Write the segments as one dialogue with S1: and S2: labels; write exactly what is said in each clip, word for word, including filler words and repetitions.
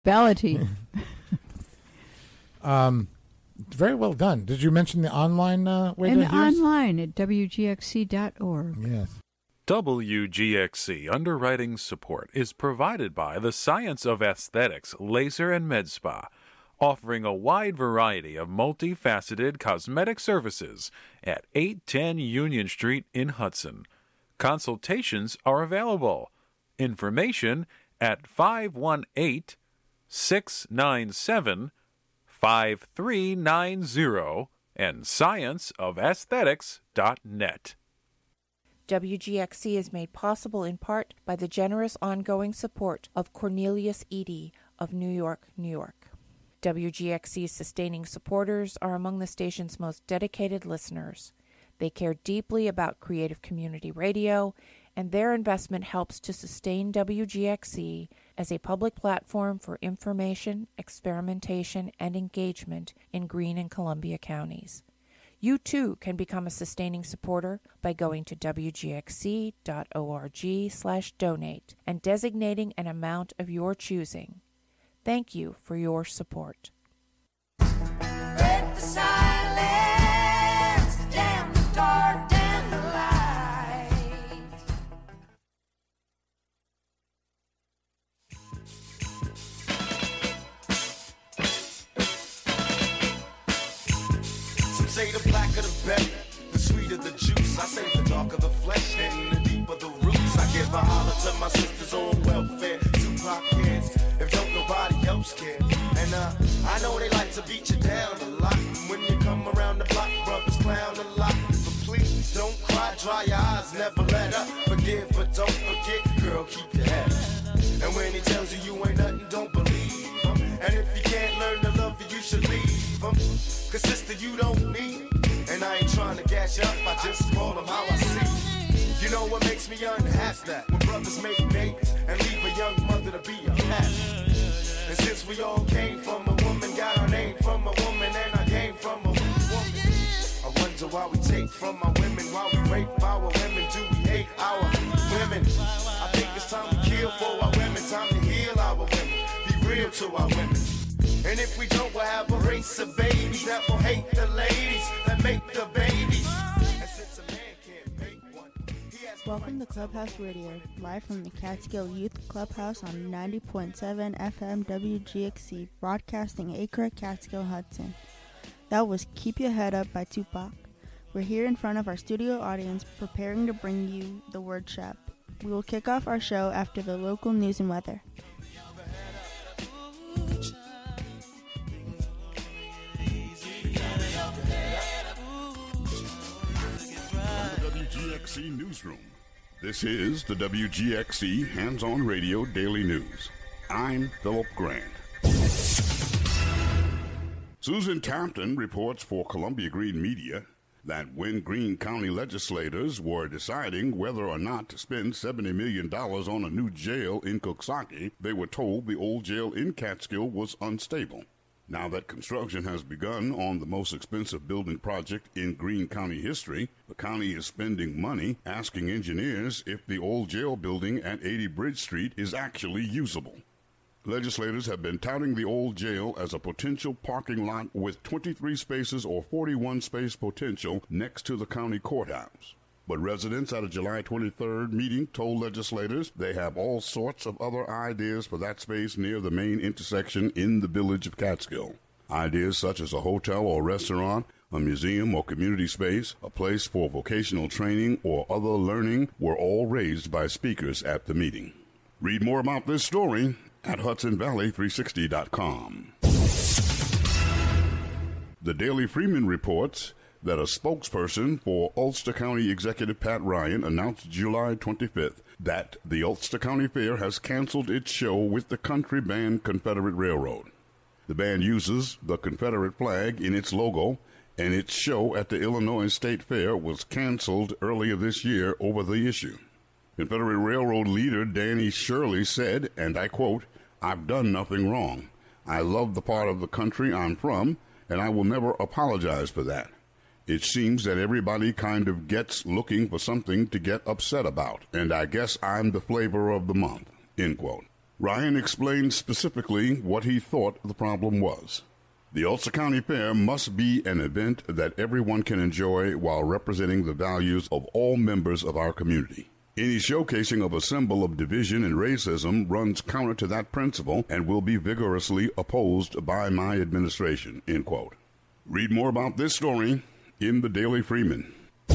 S1: Ballity.
S2: um, very well done. Did you mention the online uh, way
S1: and
S2: to hear us?
S1: online at W G X C dot org.
S2: Yes.
S3: W G X C underwriting support is provided by the Science of Aesthetics Laser and Med Spa, offering a wide variety of multifaceted cosmetic services at eight ten Union Street in Hudson. Consultations are available. Information at five one eight, six nine seven, five three nine zero and science of aesthetics dot net.
S4: W G X C is made possible in part by the generous ongoing support of Cornelius Eady of New York, New York. W G X C's sustaining supporters are among the station's most dedicated listeners. They care deeply about creative community radio, and their investment helps to sustain W G X C as a public platform for information, experimentation, and engagement in Greene and Columbia counties. You too can become a sustaining supporter by going to W G X C dot org slash donate and designating an amount of your choosing. Thank you for your support.
S5: Break the silence, damn the dark, damn the light.
S6: Some say the blacker the better, the sweeter the juice. I say the darker the flesh and the deeper the roots. I give a holler to my sisters on welfare, Tupac kids, if don't nobody else care. And uh, I know they like to beat you down a lot. When you come around the block, brothers clown a lot. But please don't cry, dry your eyes, never let up. Forgive, but don't forget, girl, keep your head up. And when he tells you you ain't nothing, don't believe him. And if you can't learn to love you, you should leave him. Cause sister, you don't need it. And I ain't trying to gas you up, I just call them how I see it. You know what makes me unhappy? That when brothers make babies and leave a young mother to be a pastor. And since we all came from a woman, got our name from a woman, and I came from a woman. I wonder why we take from our women, why we rape our women, do we hate our women? I think it's time to kill for our women, time to heal our women, be real to our women. And if we don't, we'll have a race of babies that will hate the ladies that make the babies. And since a man can't make one, he has
S7: Welcome to Clubhouse Radio, live from the Catskill Youth Clubhouse on ninety point seven F M W G X C, broadcasting Acre, Catskill, Hudson. That was Keep Your Head Up by Tupac. We're here in front of our studio audience preparing to bring you the workshop. We will kick off our show after the local news and weather.
S8: W G X C Newsroom. This is the W G X C Hands-On Radio Daily News. I'm Philip Grant. Susan Tampton reports for Columbia Green Media that when Greene County legislators were deciding whether or not to spend seventy million dollars on a new jail in Coxsackie, they were told the old jail in Catskill was unstable. Now that construction has begun on the most expensive building project in Greene County history, the county is spending money asking engineers if the old jail building at eighty Bridge Street is actually usable. Legislators have been touting the old jail as a potential parking lot with twenty-three spaces or forty-one space potential next to the county courthouse. But residents at a July twenty-third meeting told legislators they have all sorts of other ideas for that space near the main intersection in the village of Catskill. Ideas such as a hotel or restaurant, a museum or community space, a place for vocational training or other learning were all raised by speakers at the meeting. Read more about this story at Hudson Valley three sixty dot com. The Daily Freeman reports that a spokesperson for Ulster County Executive Pat Ryan announced July twenty-fifth that the Ulster County Fair has canceled its show with the country band Confederate Railroad. The band uses the Confederate flag in its logo, and its show at the Illinois State Fair was canceled earlier this year over the issue. Confederate Railroad leader Danny Shirley said, and I quote, "I've done nothing wrong. I love the part of the country I'm from, and I will never apologize for that. It seems that everybody kind of gets looking for something to get upset about, and I guess I'm the flavor of the month," end quote. Ryan explained specifically what he thought the problem was. The Ulster County Fair must be an event that everyone can enjoy while representing the values of all members of our community. Any showcasing of a symbol of division and racism runs counter to that principle and will be vigorously opposed by my administration, end quote. Read more about this story in the Daily Freeman.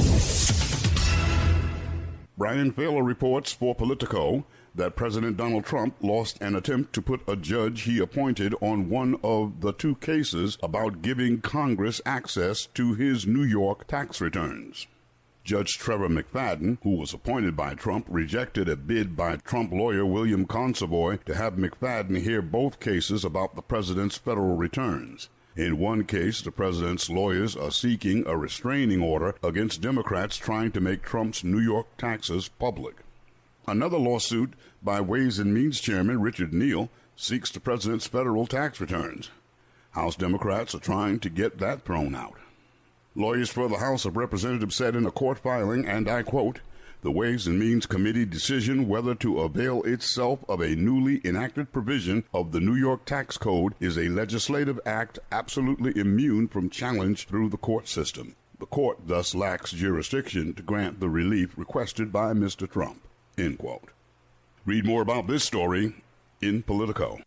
S8: Brian Failer reports for Politico that President Donald Trump lost an attempt to put a judge he appointed on one of the two cases about giving Congress access to his New York tax returns. Judge Trevor McFadden, who was appointed by Trump, rejected a bid by Trump lawyer William Consovoy to have McFadden hear both cases about the president's federal returns. In one case, the president's lawyers are seeking a restraining order against Democrats trying to make Trump's New York taxes public. Another lawsuit by Ways and Means Chairman Richard Neal seeks the president's federal tax returns. House Democrats are trying to get that thrown out. Lawyers for the House of Representatives said in a court filing, and I quote, "The Ways and Means Committee decision whether to avail itself of a newly enacted provision of the New York tax code is a legislative act absolutely immune from challenge through the court system. The court thus lacks jurisdiction to grant the relief requested by Mister Trump." End quote. Read more about this story in Politico.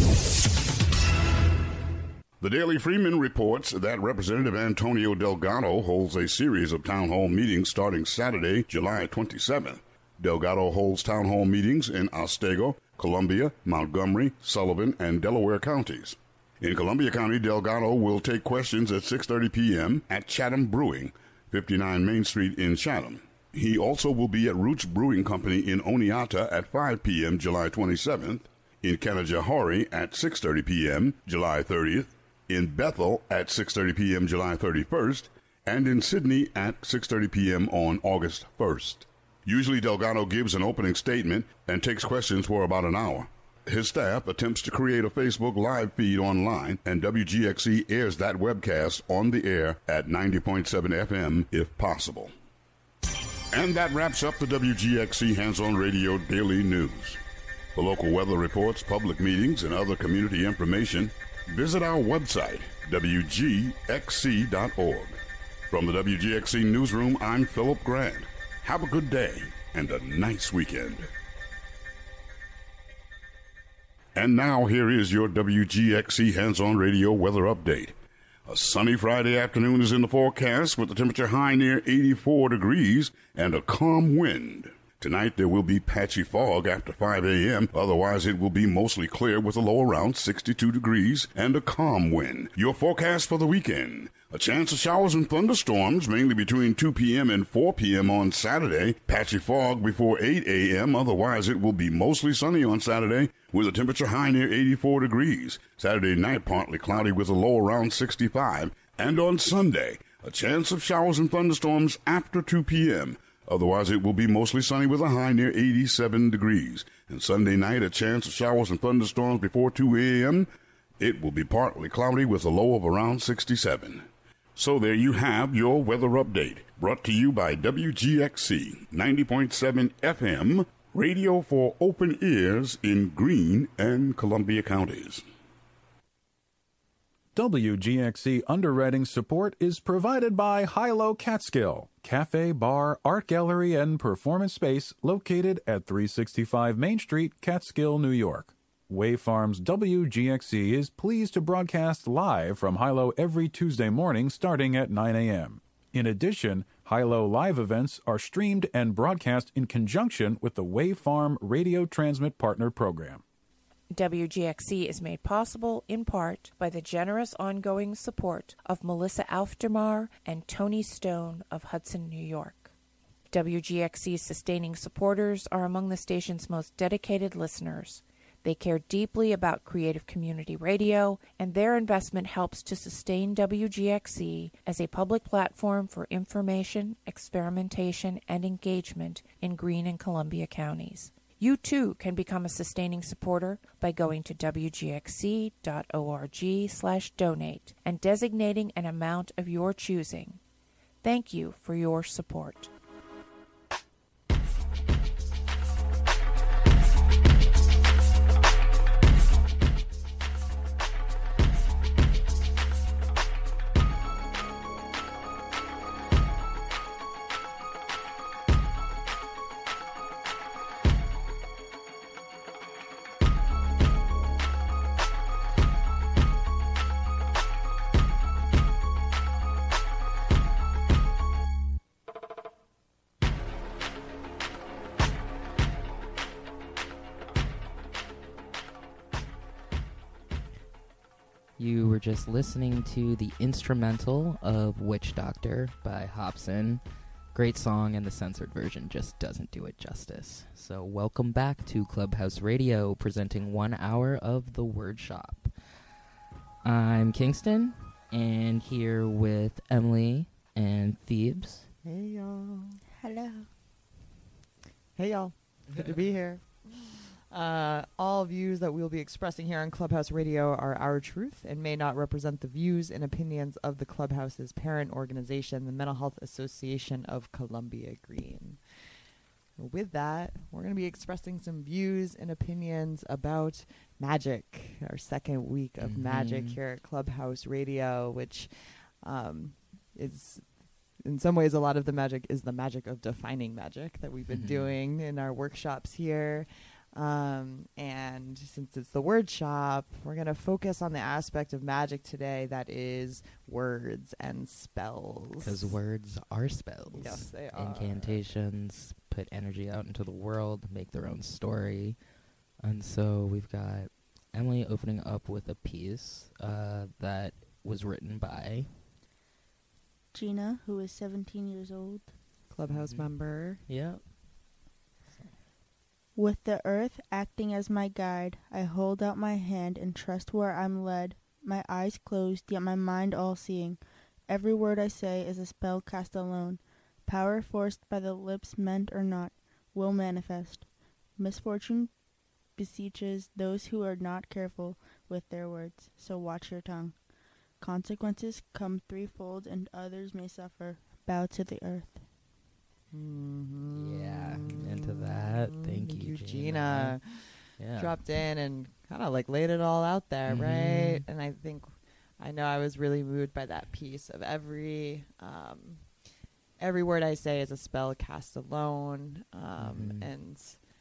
S8: The Daily Freeman reports that Representative Antonio Delgado holds a series of town hall meetings starting Saturday, July twenty-seventh. Delgado holds town hall meetings in Otsego, Columbia, Montgomery, Sullivan, and Delaware counties. In Columbia County, Delgado will take questions at six thirty p.m. at Chatham Brewing, fifty-nine Main Street in Chatham. He also will be at Roots Brewing Company in Oneonta at five p.m. July twenty-seventh, in Canajoharie at six thirty p.m. July thirtieth, in Bethel at six thirty p.m. July thirty-first, and in Sydney at six thirty p.m. on August first. Usually Delgado gives an opening statement and takes questions for about an hour. His staff attempts to create a Facebook Live feed online, and W G X C airs that webcast on the air at ninety point seven F M if possible. And that wraps up the W G X C Hands-On Radio Daily News. For local weather reports, public meetings, and other community information, visit our website, W G X C dot org. From the W G X C Newsroom, I'm Philip Grant. Have a good day and a nice weekend. And now here is your W G X C Hands-On Radio weather update. A sunny Friday afternoon is in the forecast with the temperature high near eighty-four degrees and a calm wind. Tonight there will be patchy fog after five a.m. Otherwise it will be mostly clear with a low around sixty-two degrees and a calm wind. Your forecast for the weekend. A chance of showers and thunderstorms mainly between two p.m. and four p.m. on Saturday. Patchy fog before eight a.m. Otherwise it will be mostly sunny on Saturday with a temperature high near eighty-four degrees. Saturday night partly cloudy with a low around sixty-five. And on Sunday, a chance of showers and thunderstorms after two p.m. Otherwise, it will be mostly sunny with a high near eighty-seven degrees. And Sunday night, a chance of showers and thunderstorms before two a.m. It will be partly cloudy with a low of around sixty-seven. So there you have your weather update, brought to you by W G X C ninety point seven F M, radio for open ears in Greene and Columbia counties.
S3: W G X C underwriting support is provided by Hilo Catskill, cafe, bar, art gallery, and performance space located at three sixty-five Main Street, Catskill, New York. Way Farms W G X C is pleased to broadcast live from Hilo every Tuesday morning starting at nine a.m. In addition, Hilo live events are streamed and broadcast in conjunction with the Way Farm Radio Transmit Partner Program.
S4: W G X C is made possible in part by the generous ongoing support of Melissa Aufdermar and Tony Stone of Hudson, New York. W G X C's sustaining supporters are among the station's most dedicated listeners. They care deeply about creative community radio, and their investment helps to sustain W G X C as a public platform for information, experimentation, and engagement in Greene and Columbia counties. You, too, can become a sustaining supporter by going to W G X C dot org slash donate and designating an amount of your choosing. Thank you for your support.
S9: You were just listening to the instrumental of Witch Doctor by Hobson. Great song, and the censored version just doesn't do it justice. So welcome back to Clubhouse Radio, presenting one hour of the Word Shop. I'm Kingston, and here with Emily and Thebes.
S10: Hey, y'all.
S7: Hello.
S10: Hey, y'all. Good to be here. Uh, all views that we'll be expressing here on Clubhouse Radio are our truth and may not represent the views and opinions of the Clubhouse's parent organization, the Mental Health Association of Columbia Green. With that, we're going to be expressing some views and opinions about magic, our second week of
S9: Mm-hmm.
S10: magic here at Clubhouse Radio, which um, is, in some ways, a lot of the magic is the magic of defining magic that we've been
S9: Mm-hmm.
S10: doing in our workshops here. Um, and since it's the word shop, we're going to focus on the aspect of magic today that is words and spells.
S9: Because words are spells.
S10: Yes, they are.
S9: Incantations put energy out into the world, make their own story. And so we've got Emily opening up with a piece uh, that was written by
S7: Gina, who is seventeen years old.
S10: Clubhouse
S9: Mhm.
S10: member.
S9: Yeah.
S7: With the earth acting as my guide, I hold out my hand and trust where I'm led. My eyes closed, yet my mind all seeing. Every word I say is a spell cast alone. Power forced by the lips meant or not, will manifest. Misfortune beseeches those who are not careful with their words, so watch your tongue. Consequences come threefold, and others may suffer. Bow to the earth.
S10: Mm-hmm.
S9: Yeah, into that. Thank you,
S10: Gina.
S9: Gina. Yeah.
S10: Dropped in and kind of like laid it all out there,
S9: Mhm.
S10: right? And I think, I know I was really moved by that piece of every, um, every word I say is a spell cast alone. Um,
S9: Mhm.
S10: And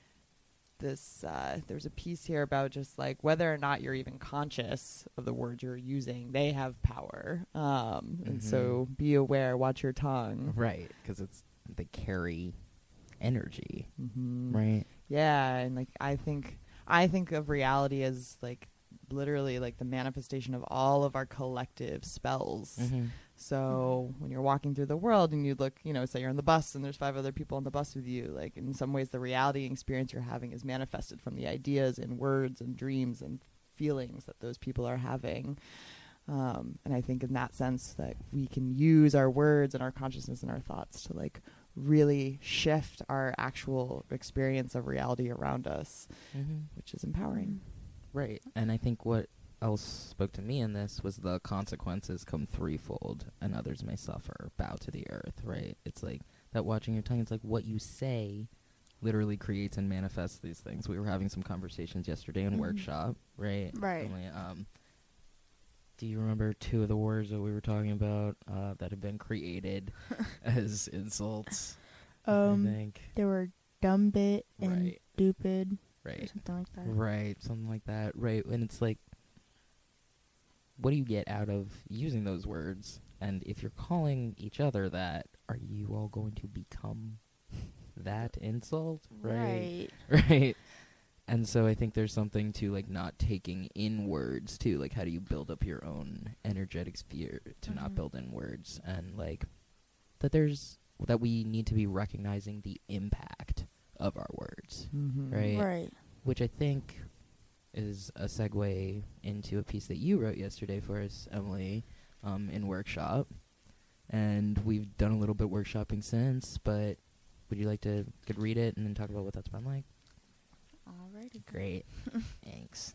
S10: this, uh, there's a piece here about just like whether or not you're even conscious of the words you're using, they have power. Um, and
S9: Mhm.
S10: so be aware, watch your tongue.
S9: Right, because it's they carry energy,
S10: Mm-hmm.
S9: right?
S10: Yeah, and like I think I think of reality as like literally like the manifestation of all of our collective spells.
S9: Mm-hmm.
S10: So when you're walking through the world and you look, you know, say you're on the bus and there's five other people on the bus with you, like in some ways the reality and experience you're having is manifested from the ideas and words and dreams and feelings that those people are having. Um, and I think in that sense that we can use our words and our consciousness and our thoughts to like really shift our actual experience of reality around us,
S9: Mm-hmm.
S10: which is empowering.
S9: Right, and I think what else spoke to me in this was the consequences come threefold, and others may suffer. Bow to the earth, right? It's like that watching your tongue. It's like what you say literally creates and manifests these things. We were having some conversations yesterday in
S7: Mhm.
S9: workshop, right?
S7: Right.
S9: Emily, um, do you remember two of the words that we were talking about uh, that have been created as insults?
S7: Um,
S9: I think.
S7: There were dumb bit and
S9: Right.
S7: stupid, or
S9: Right.
S7: something like that.
S9: Right, something like that. Right, and it's like, what do you get out of using those words? And if you're calling each other that, are you all going to become that insult? Right.
S7: Right.
S9: Right. And so I think there's something to like not taking in words too. Like, how do you build up your own energetic sphere to not
S7: Mhm.
S9: build in words? And like that there's that we need to be recognizing the impact of our words.
S10: Mm-hmm.
S9: Right.
S7: Right.
S9: Which I think is a segue into a piece that you wrote yesterday for us, Emily, um, in workshop. And we've done a little bit workshopping since, but would you like to could read it and then talk about what that's been like?
S7: Alrighty.
S9: Great. Thanks.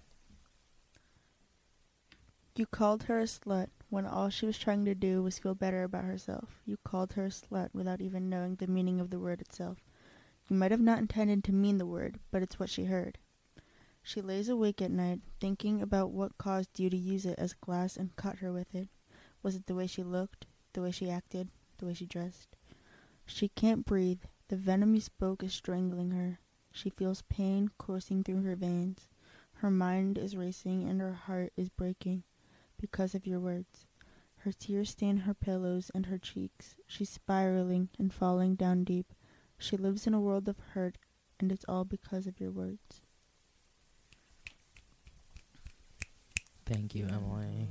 S7: You called her a slut when all she was trying to do was feel better about herself. You called her a slut without even knowing the meaning of the word itself. You might have not intended to mean the word, but it's what she heard. She lays awake at night, thinking about what caused you to use it as glass and cut her with it. Was it the way she looked, the way she acted, the way she dressed? She can't breathe. The venom you spoke is strangling her. She feels pain coursing through her veins. Her mind is racing and her heart is breaking because of your words. Her tears stain her pillows and her cheeks. She's spiraling and falling down deep. She lives in a world of hurt, and it's all because of your words.
S9: Thank you, Emily.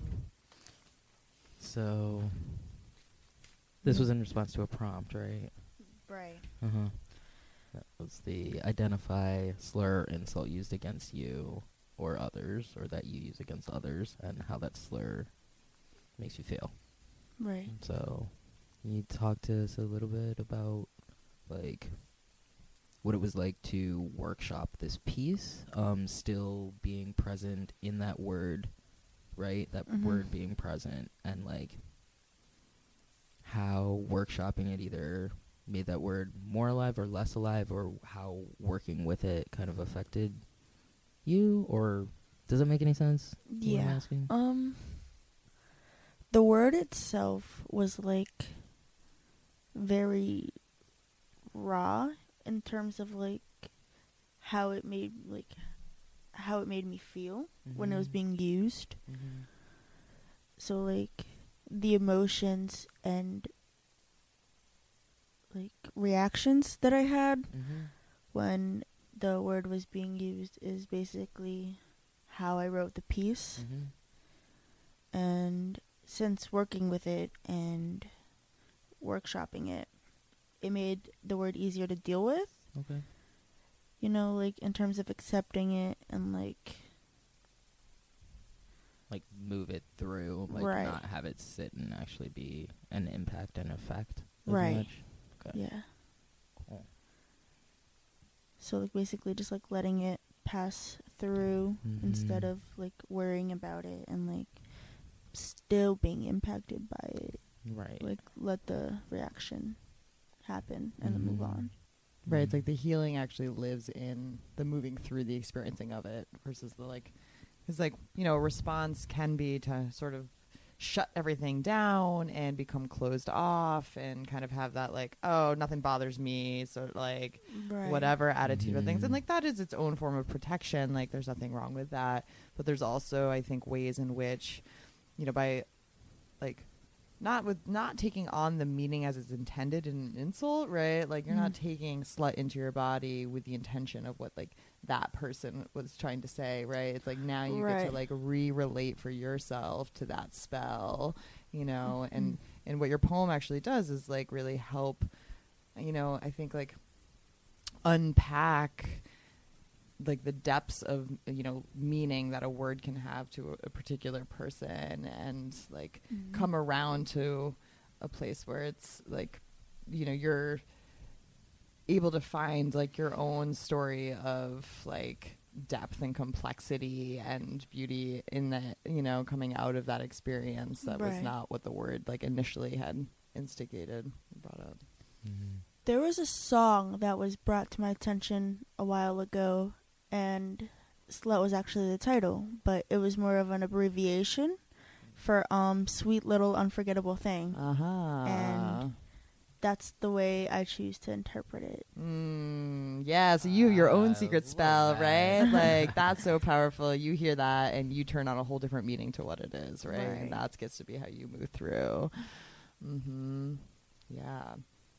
S9: So, this was in response to a prompt, right?
S7: Right.
S9: Uh-huh. That was the identify slur or insult used against you or others, or that you use against others, and how that slur makes you feel.
S7: Right.
S9: So, can you talk to us a little bit about, like, what it was like to workshop this piece, um, still being present in that word, right? That
S7: Mhm.
S9: word being present, and, like, how workshopping it either made that word more alive or less alive, or how working with it kind of affected you, or does it make any sense? You know what I'm
S7: Yeah.
S9: asking?
S7: Um, the word itself was like very raw in terms of like how it made like how it made me feel when it was
S9: Mhm.
S7: being used.
S9: Mm-hmm.
S7: So like the emotions and like reactions that I had
S9: Mm-hmm.
S7: when the word was being used is basically how I wrote the piece.
S9: Mm-hmm.
S7: And since working with it and workshopping it, it made the word easier to deal with.
S9: Okay.
S7: You know, like in terms of accepting it and like
S9: Like move it through, like
S7: Right.
S9: not have it sit and actually be an impact and effect. as
S7: Right.
S9: much. Okay.
S7: yeah.
S9: Cool.
S7: So like basically just like letting it pass through instead
S9: Mhm.
S7: of like worrying about it and like still being impacted by it.
S9: Right.
S7: Like let the reaction happen and then move
S9: Mhm.
S7: on.
S10: Right, it's like the healing actually lives in the moving through the experiencing of it versus the like, because like, you know, a response can be to sort of shut everything down and become closed off and kind of have that like, oh, nothing bothers me, sort of like
S7: Right.
S10: whatever attitude of things. And
S9: Mhm.
S10: like that is its own form of protection. Like there's nothing wrong with that. But there's also, I think, ways in which, you know, by like not with not taking on the meaning as it's intended in an insult, right? Like you're not
S7: Mhm.
S10: taking slut into your body with the intention of what like that person was trying to say, right? It's like now you get
S7: Right.
S10: to like re-relate for yourself to that spell, you know, and
S7: Mhm.
S10: and what your poem actually does is like really help, you know, I think like unpack like the depths of, you know, meaning that a word can have to a, a particular person and like
S7: Mhm.
S10: come around to a place where it's like, you know, you're able to find like your own story of like depth and complexity and beauty in that, you know, coming out of that experience that was
S7: Right.
S10: not what the word like initially had instigated, brought up.
S9: Mhm.
S7: There was a song that was brought to my attention a while ago, and Slut was actually the title, but it was more of an abbreviation for um Sweet Little Unforgettable Thing.
S10: Uh-huh.
S7: And that's the way I choose to interpret it.
S10: Mm, yeah, so you have your own
S9: I
S10: secret
S9: love
S10: spell,
S9: that.
S10: right? Like that's so powerful. You hear that and you turn on a whole different meaning to what it is, right?
S7: Right.
S10: And that gets to be how you move through. Mm-hmm. Yeah.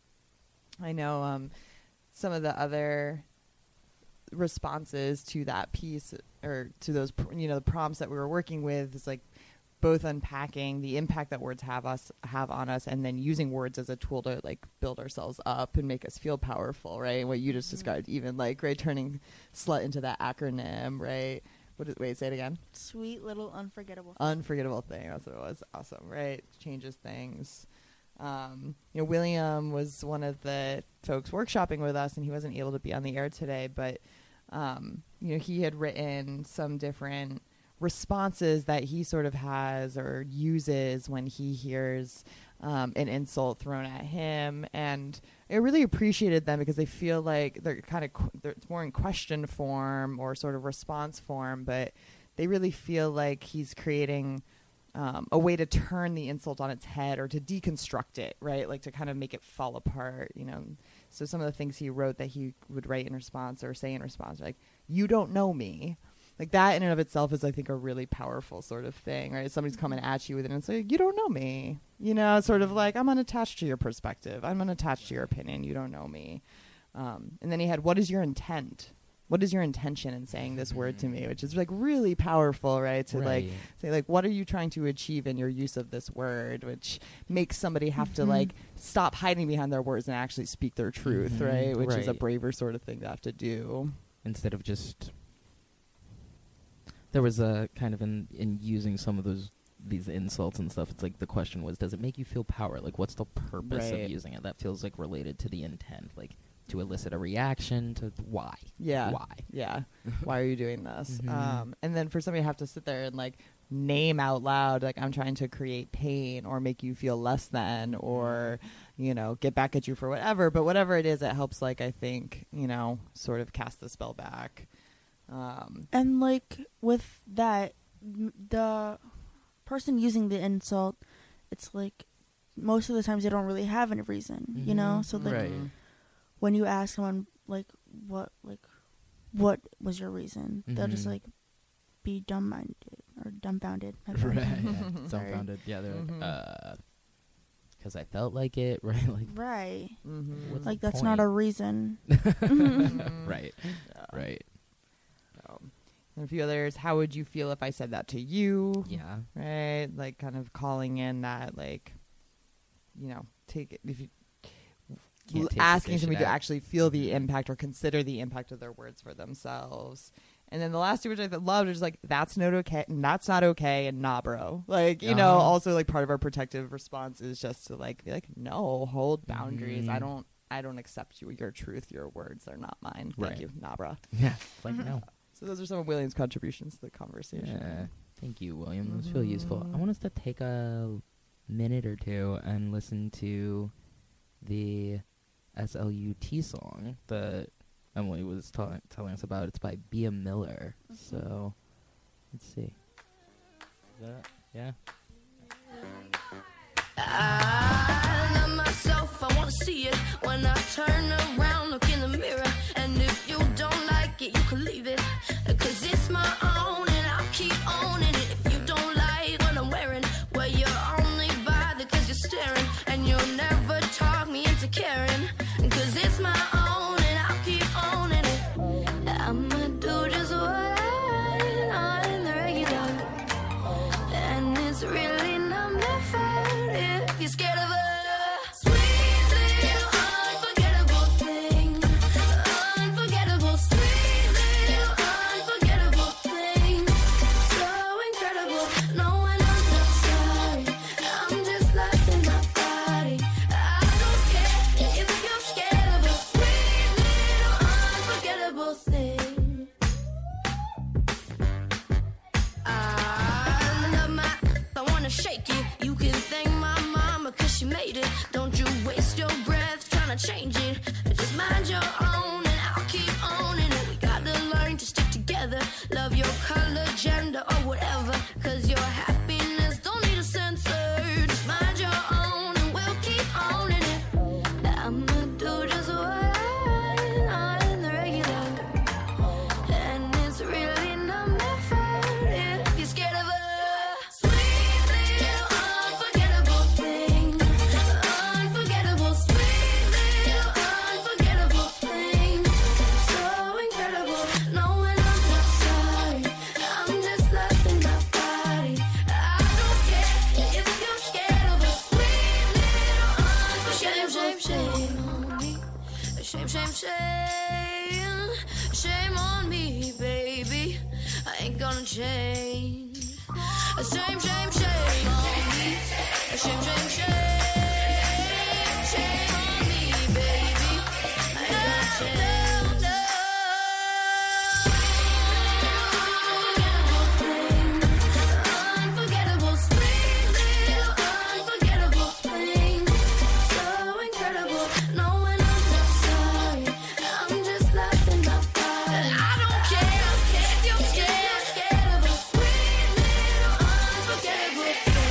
S10: I know um, some of the other responses to that piece or to those, pr- you know, the prompts that we were working with is like both unpacking the impact that words have us have on us and then using words as a tool to like build ourselves up and make us feel powerful, right? And what you just described, even like, right, turning slut into that acronym, right? What is, wait, say it again.
S7: Sweet Little Unforgettable Thing.
S10: Unforgettable thing. That's what it was. Awesome, right? Changes things. Um, you know, William was one of the folks workshopping with us, and he wasn't able to be on the air today, but um, you know, he had written some different responses that he sort of has or uses when he hears um, an insult thrown at him, and I really appreciated them because they feel like they're kind of qu- they're, it's more in question form or sort of response form, but they really feel like he's creating um, a way to turn the insult on its head or to deconstruct it, right? Like to kind of make it fall apart, you know. So some of the things he wrote that he would write in response or say in response, like, "You don't know me." Like that in and of itself is, I think, a really powerful sort of thing, right? Somebody's coming at you with it and say, "You don't know me." You know, sort of like, I'm unattached to your perspective. I'm unattached to your opinion. You don't know me. Um, and then he had, "What is your intent?" what is your intention in saying this word to me, which is like really powerful, right? To
S9: Right.
S10: like say like, what are you trying to achieve in your use of this word, which makes somebody have to
S7: Mhm.
S10: like stop hiding behind their words and actually speak their truth,
S9: Mhm.
S10: right? Which is a
S9: Right.
S10: braver sort of thing to have to do.
S9: Instead of just, there was a kind of in in using some of those these insults and stuff. It's like the question was, does it make you feel power? Like, what's the purpose
S10: Right.
S9: of using it? That feels like related to the intent, like to elicit a reaction. To why?
S10: Yeah.
S9: Why?
S10: Yeah. Why are you doing this?
S9: Mhm.
S10: Um, and then for somebody to have to sit there and like name out loud, like, I'm trying to create pain or make you feel less than, or, you know, get back at you for whatever. But whatever it is, it helps, like, I think, you know, sort of cast the spell back. Um,
S7: And like with that, m- the person using the insult, it's like most of the times they don't really have any reason, you know.
S9: Mhm.
S7: So like
S9: Right.
S7: when you ask someone like what like what was your reason, they'll just
S9: Mhm.
S7: like be dumbminded or dumbfounded. My bad.
S9: Right. Yeah.
S7: Sorry.
S9: Dumbfounded. Yeah. They're
S10: Mhm.
S9: like, uh, because I felt like it. Right. Like.
S7: Right.
S10: mhm.
S9: What's
S7: Like
S9: the
S7: that's not a
S9: point?
S7: reason.
S9: Right.
S10: Yeah.
S9: Right.
S10: So, and a few others. How would you feel if I said that to you?
S9: Yeah.
S10: Right. Like kind of calling in that, like, you know, take it if you
S9: Can't
S10: l-
S9: take the
S10: asking
S9: dish
S10: somebody
S9: it
S10: to
S9: out.
S10: actually feel the impact or consider the impact of their words for themselves. And then the last two, which I th- loved, is like, that's not okay, that's not okay, and nah, bro. Like, you know,
S9: Uh-huh.
S10: also like part of our protective response is just to like be like, no, hold boundaries. I
S9: Mhm.
S10: don't, I don't accept you, your truth, your words. They're not mine. Thank
S9: Right.
S10: you, nah, bro.
S9: Yeah. It's like no.
S10: So those are some of William's contributions to the conversation.
S9: Yeah. Thank you, William. It was really useful.
S10: Mhm.
S9: I want us to take a minute or two and listen to the S L U T song that Emily was ta- telling us about. It's by Bea Miller. So, let's see. Is that, yeah?
S5: I love myself, I wanna see it. When I turn around, look in the mirror. And if you don't like it, you can leave it. Cause it's my own and I'll keep owning it. If you don't like what I'm wearing, well, you're only bothered cause you're staring. And you'll never talk me into caring. Cause it's my own and I'll keep owning it. I'ma do just what I want in the regular. And it's really not my fault if you're scared of a sweet little unforgettable thing. Unforgettable, sweet little unforgettable thing. So incredible, no one else knows sorry. I'm just lost in my body. I don't care if you're scared of a sweet little unforgettable thing. I love my, I wanna shake it. You can thank my mama cause she made it. Don't you waste your breath trying to change it. Just mind your own and I'll keep owning it. We gotta learn to stick together. Love your color, gender, or whatever. Cause your happiness don't need a censor. Just mind your own and we'll keep owning it. I'ma do just what I want in the regular. And it's really not my fault if you're scared of a sweet little unforgettable thing. Unforgettable, sweet little unforgettable thing. So incredible, no one else knows sorry. I'm just lost in my body. I don't care if you're scared of a sweet little unforgettable shame, shame, shame on me. Shame, shame, shame. Shame on me, baby. I ain't gonna change. Shame, shame, shame on me. Shame, shame, shame. Shame on me, baby. I ain't gonna change. No, unforgettable, sweet little unforgettable thing. So incredible, no one else knows sorry. I'm just lost in my body. I don't care if you're scared, scared of a sweet little unforgettable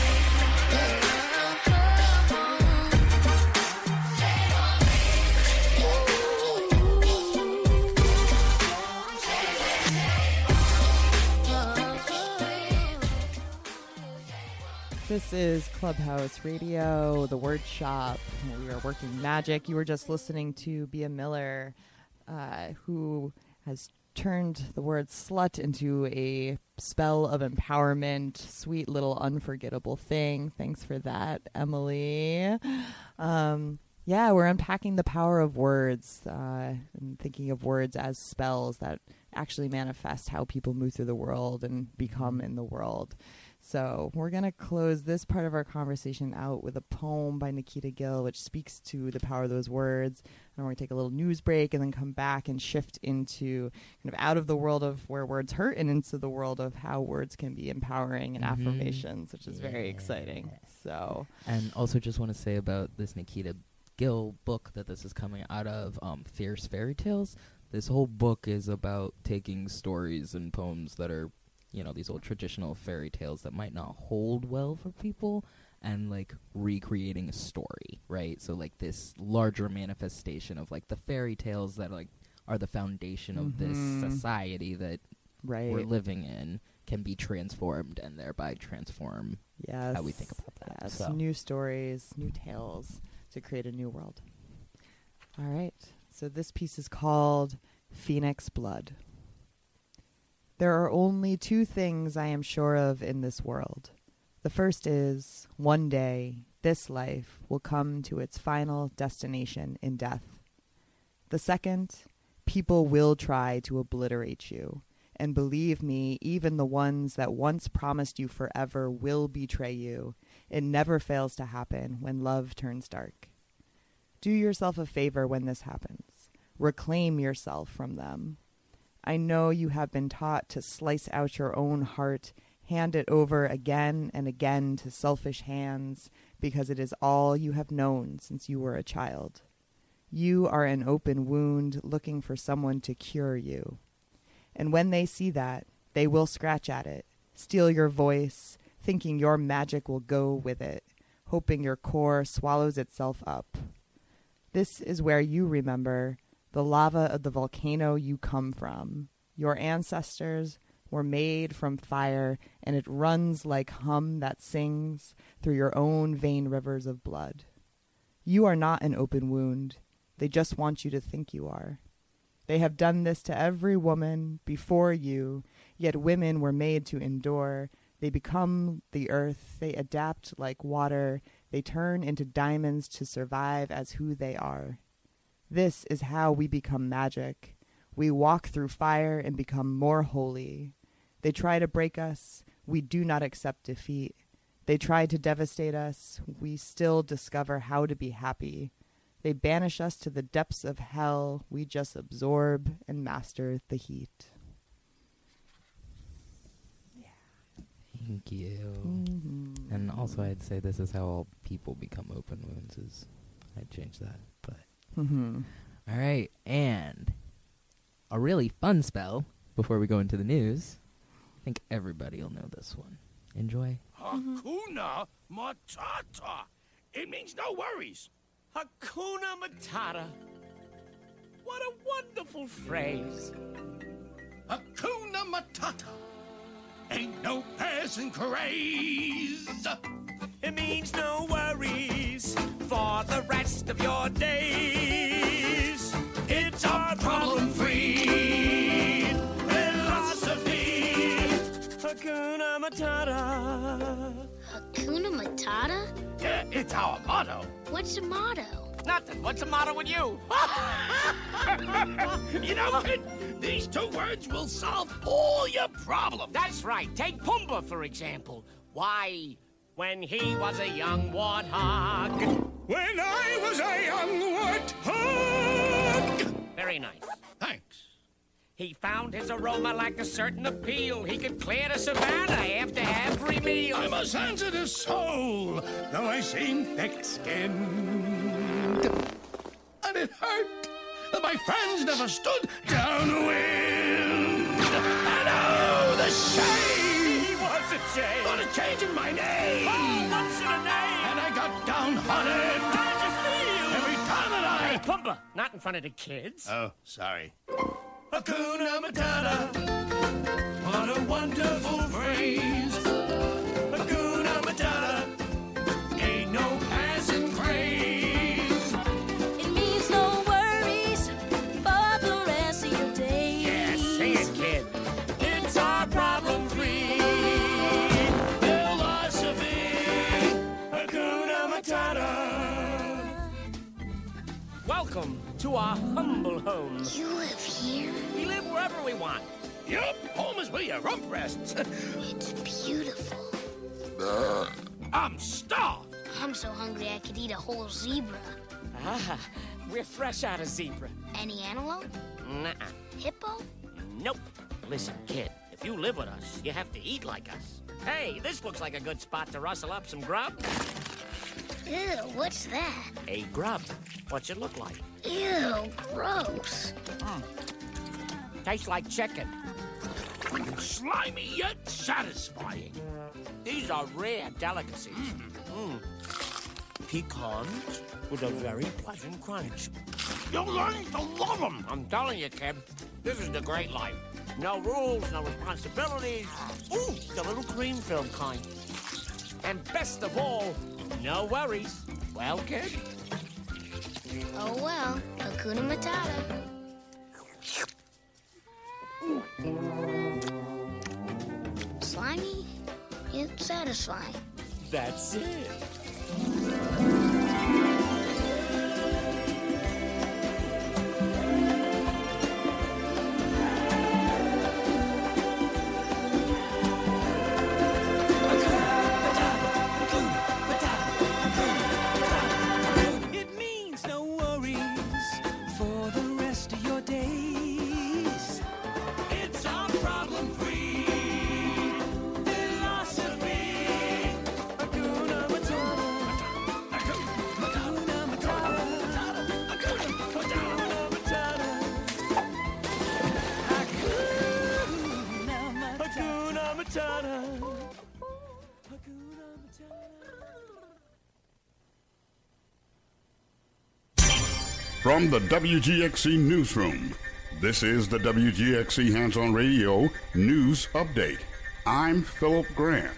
S10: This is Clubhouse Radio, the Word Shop. We are working magic. You were just listening to Bea Miller, uh, who has turned the word slut into a spell of empowerment, sweet little unforgettable thing. Thanks for that, Emily. Um, yeah, we're unpacking the power of words uh, and thinking of words as spells that actually manifest how people move through the world and become in the world. So we're going to close this part of our conversation out with a poem by Nikita Gill, which speaks to the power of those words. And we're going to take a little news break and then come back and shift into kind of out of the world of where words hurt and into the world of how words can be empowering and
S9: Mhm.
S10: affirmations, which is
S9: Yeah.
S10: very exciting. So,
S9: And also just want to say about this Nikita Gill book that this is coming out of, um, Fierce Fairy Tales. This whole book is about taking stories and poems that are, you know, these old traditional fairy tales that might not hold well for people and, like, recreating a story, right? So, like, this larger manifestation of, like, the fairy tales that, like, are the foundation of
S10: Mhm.
S9: this society that
S10: right.
S9: we're living in can be transformed and thereby transform
S10: Yes.
S9: how we think about that.
S10: Yes.
S9: So.
S10: New stories, new tales to create a new world. All right. So this piece is called Phoenix Blood. There are only two things I am sure of in this world. The first is, one day, this life will come to its final destination in death. The second, people will try to obliterate you. And believe me, even the ones that once promised you forever will betray you. It never fails to happen when love turns dark. Do yourself a favor when this happens. Reclaim yourself from them. I know you have been taught to slice out your own heart, hand it over again and again to selfish hands, because it is all you have known since you were a child. You are an open wound looking for someone to cure you. And when they see that, they will scratch at it, steal your voice, thinking your magic will go with it, hoping your core swallows itself up. This is where you remember the lava of the volcano you come from. Your ancestors were made from fire, and it runs like hum that sings through your own vein rivers of blood. You are not an open wound. They just want you to think you are. They have done this to every woman before you, yet women were made to endure. They become the earth. They adapt like water. They turn into diamonds to survive as who they are. This is how we become magic. We walk through fire and become more holy. They try to break us. We do not accept defeat. They try to devastate us. We still discover how to be happy. They banish us to the depths of hell. We just absorb and master the heat.
S9: Thank you.
S10: Mm-hmm.
S9: And also, I'd say this is how all people become open wounds. Is I'd change that, but
S10: Mm-hmm.
S9: all right. And a really fun spell before we go into the news. I think everybody will know this one. Enjoy.
S11: Hakuna Matata. It means no worries. Hakuna Matata. What a wonderful phrase. Hakuna Matata. Ain't no passing craze. It means no worries for the rest of your days. It's our problem-free philosophy. Hakuna Matata.
S5: Hakuna Matata?
S11: Yeah, it's our motto.
S5: What's the motto?
S11: Nothing. What's the matter with you? You know, kid, these two words will solve all your problems. That's right. Take Pumbaa, for example. Why, when he was a young warthog. When I was a young warthog. Very nice. Thanks. He found his aroma like a certain appeal. He could clear the savannah after every meal. I'm a sensitive soul, though I seem thick-skinned. And it hurt that my friends never stood downwind. And oh, the shame! What's a shame? Got a change in my name. Oh, what's in a name? And I got downhearted. How'd you feel? Every time that I... Hey, Pumbaa, not in front of the kids. Oh, sorry. Hakuna Matata. What a wonderful phrase. Hakuna Matata. Ain't no passing craze.
S5: It means no worries for the rest of your days.
S11: Yes, sing Welcome to our humble home.
S5: You live here?
S11: We live wherever we want. Yup, home is where your rump rests.
S5: It's beautiful.
S11: Uh, I'm starved.
S5: I'm so hungry I could eat a whole zebra.
S11: Ah, we're fresh out of zebra.
S5: Any antelope?
S11: Nuh-uh.
S5: Hippo?
S11: Nope. Listen, kid, if you live with us, you have to eat like us. Hey, this looks like a good spot to rustle up some grub.
S5: Ew, what's that?
S11: A grub. What's it look like?
S5: Ew, gross.
S11: Mm. Tastes like chicken. Slimy yet satisfying. These are rare delicacies. Mm. Pecans with a very pleasant crunch. You're learning to love them. I'm telling you, kid, this is the great life. No rules, no responsibilities. Ooh, the little cream-filled kind. And best of all, no worries. Well, kid?
S5: Oh, well. Hakuna Matata. Slimy, yet satisfying.
S11: That's it.
S12: It means no worries for the rest of your days. It's our problem-free philosophy. Hakuna Matata. Hakuna Matata. Hakuna Matata. Hakuna Matata.
S8: From the W G X C Newsroom, this is the W G X C Hands-On Radio News Update. I'm Philip Grant.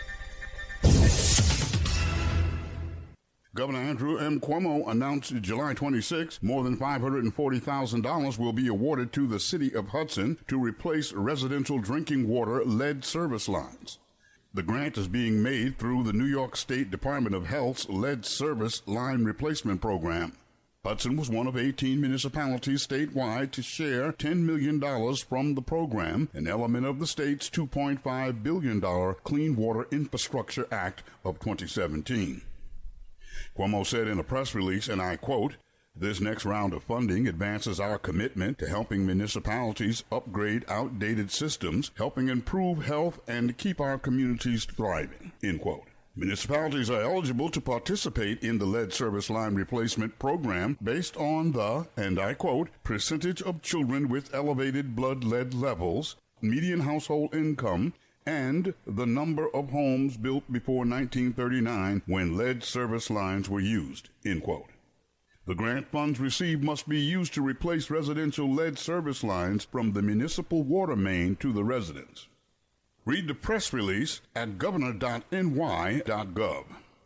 S8: Governor Andrew M. Cuomo announced July twenty-sixth more than five hundred forty thousand dollars will be awarded to the city of Hudson to replace residential drinking water lead service lines. The grant is being made through the New York State Department of Health's lead service line replacement program. Hudson was one of eighteen municipalities statewide to share ten million dollars from the program, an element of the state's two point five billion dollars Clean Water Infrastructure Act of twenty seventeen. Cuomo said in a press release, and I quote, "This next round of funding advances our commitment to helping municipalities upgrade outdated systems, helping improve health, and keep our communities thriving," end quote. Municipalities are eligible to participate in the lead service line replacement program based on the, and I quote, "percentage of children with elevated blood lead levels, median household income, and the number of homes built before nineteen thirty-nine when lead service lines were used," end quote. The grant funds received must be used to replace residential lead service lines from the municipal water main to the residents. Read the press release at governor dot N Y dot gov.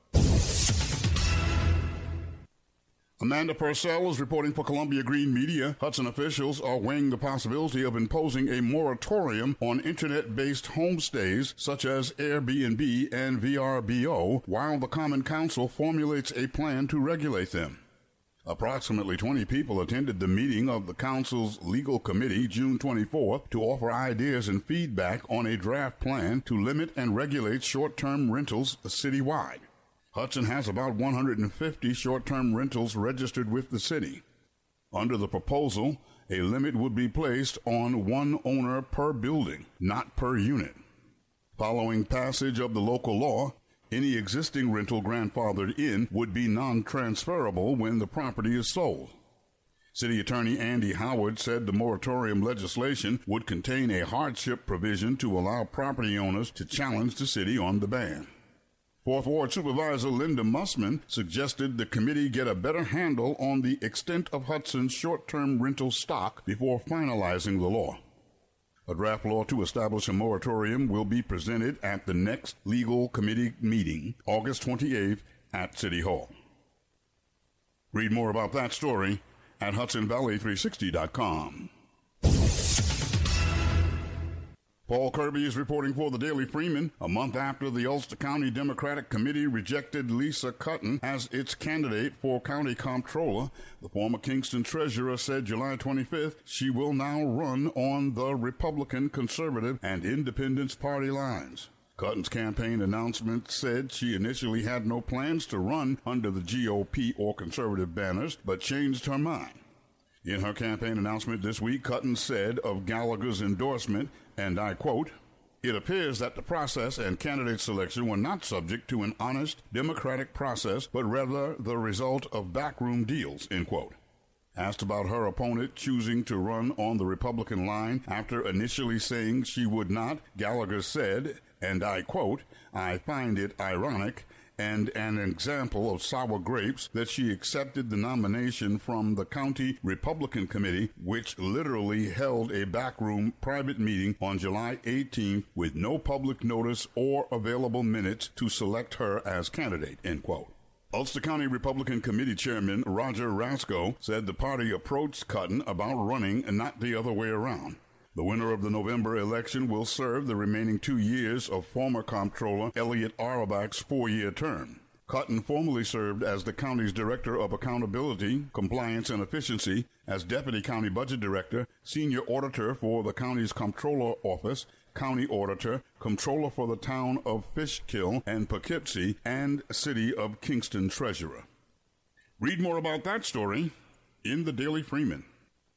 S8: Amanda Purcell is reporting for Columbia Green Media. Hudson officials are weighing the possibility of imposing a moratorium on internet-based homestays such as Airbnb and V R B O while the Common Council formulates a plan to regulate them. Approximately twenty people attended the meeting of the Council's Legal Committee June twenty-fourth to offer ideas and feedback on a draft plan to limit and regulate short-term rentals citywide. Hudson has about one hundred fifty short-term rentals registered with the city. Under the proposal, a limit would be placed on one owner per building, not per unit. Following passage of the local law, any existing rental grandfathered in would be non-transferable when the property is sold. City Attorney Andy Howard said the moratorium legislation would contain a hardship provision to allow property owners to challenge the city on the ban. Fourth Ward Supervisor Linda Mussman suggested the committee get a better handle on the extent of Hudson's short-term rental stock before finalizing the law. A draft law to establish a moratorium will be presented at the next legal committee meeting, August twenty-eighth, at City Hall. Read more about that story at Hudson Valley three sixty dot com. Paul Kirby is reporting for the Daily Freeman. A month after the Ulster County Democratic Committee rejected Lisa Cutton as its candidate for county comptroller, the former Kingston treasurer said July twenty-fifth she will now run on the Republican, Conservative, and Independence party lines. Cutton's campaign announcement said she initially had no plans to run under the G O P or Conservative banners, but changed her mind. In her campaign announcement this week, Cutton said of Gallagher's endorsement, and I quote, "It appears that the process and candidate selection were not subject to an honest, democratic process, but rather the result of backroom deals," end quote. Asked about her opponent choosing to run on the Republican line after initially saying she would not, Gallagher said, and I quote, "I find it ironic and an example of sour grapes that she accepted the nomination from the County Republican Committee, which literally held a backroom private meeting on July eighteenth with no public notice or available minutes to select her as candidate," end quote. Ulster County Republican Committee Chairman Roger Rasco said the party approached Cutton about running and not the other way around. The winner of the November election will serve the remaining two years of former comptroller Elliot Auerbach's four-year term. Cutton formerly served as the county's Director of Accountability, Compliance, and Efficiency, as Deputy County Budget Director, Senior Auditor for the county's Comptroller Office, County Auditor, Comptroller for the town of Fishkill and Poughkeepsie, and City of Kingston Treasurer. Read more about that story in the Daily Freeman.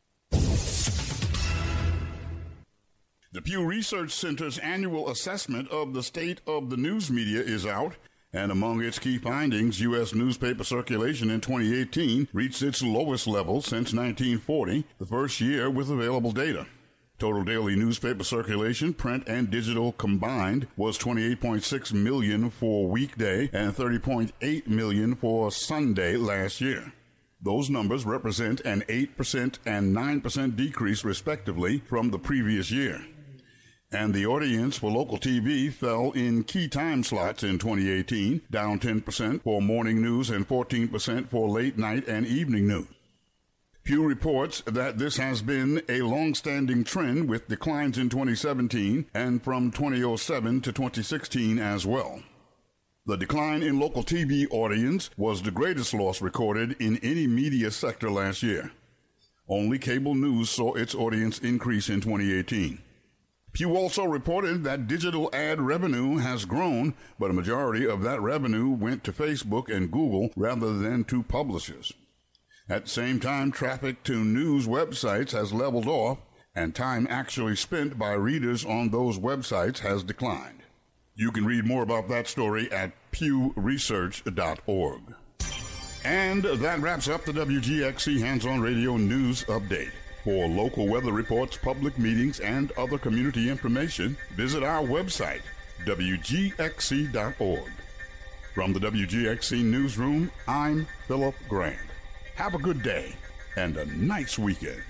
S8: The Pew Research Center's annual assessment of the state of the news media is out, and among its key findings, U S newspaper circulation in twenty eighteen reached its lowest level since nineteen forty, the first year with available data. Total daily newspaper circulation, print and digital combined, was twenty-eight point six million for weekday and thirty point eight million for Sunday last year. Those numbers represent an eight percent and nine percent decrease, respectively, from the previous year. And the audience for local T V fell in key time slots in twenty eighteen, down ten percent for morning news and fourteen percent for late night and evening news. Pew reports that this has been a long-standing trend with declines in twenty seventeen and from twenty oh seven to twenty sixteen as well. The decline in local T V audience was the greatest loss recorded in any media sector last year. Only cable news saw its audience increase in twenty eighteen. Pew also reported that digital ad revenue has grown, but a majority of that revenue went to Facebook and Google rather than to publishers. At the same time, traffic to news websites has leveled off, and time actually spent by readers on those websites has declined. You can read more about that story at pew research dot org. And that wraps up the W G X C Hands-On Radio News Update. For local weather reports, public meetings, and other community information, visit our website, W G X C dot org. From the W G X C Newsroom, I'm Philip Grant. Have a good day and a nice weekend.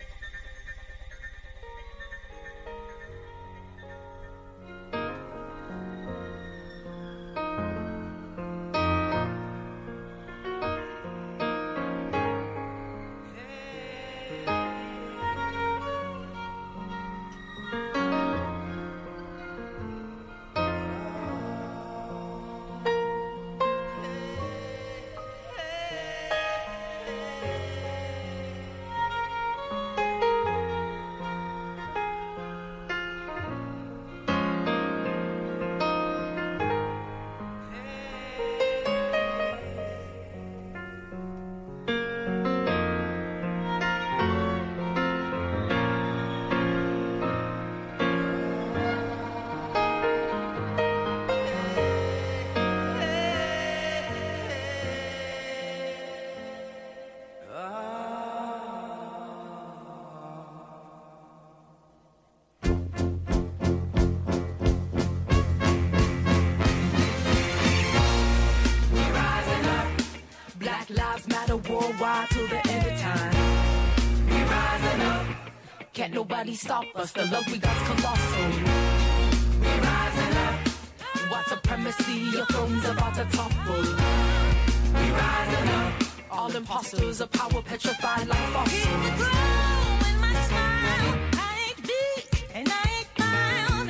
S13: Worldwide till the end of time. We rising up. Can't nobody stop us. The love we got's colossal. We rising up. White supremacy, your throne's about to topple. We rising up. All imposters of power petrified like fossils. Keep the glow in my smile. I ain't big and I ain't mild.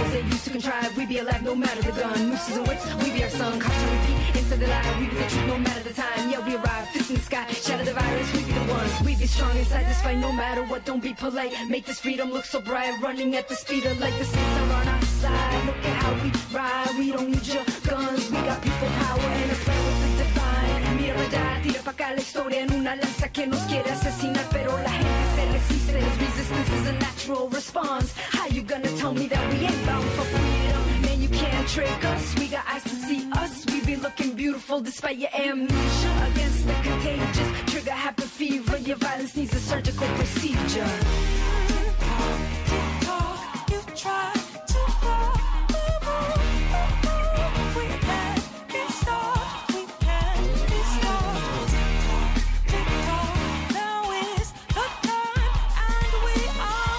S13: things they used to contrive. We be alive no matter the gun. Mooses and whips, we be our son. Cops on repeat, instead of lie. We be the truth no matter the time. Yeah, we arrive, fist in the sky, shatter the virus. We be the ones. We be strong inside this fight no matter what. Don't be polite. Make this freedom look so bright. Running at the speed of light. The saints are on our side. Look at how we ride. We don't need your guns. We got people power and a plan with the divine. Mira para allá, tira pa' acá la historia en una lanza que nos quiere asesinar, pero la gente se resiste. Resistance is a natural response. How you gonna tell me that we ain't bound for freedom? Man, you can't trick us. We got eyes to see us. We be looking beautiful despite your amnesia. Against the contagious trigger happy fever. Your violence needs a surgical procedure. You try to rock the boat. We can't be stopped. We can't be stopped. Tick-tock, now is the time, and we are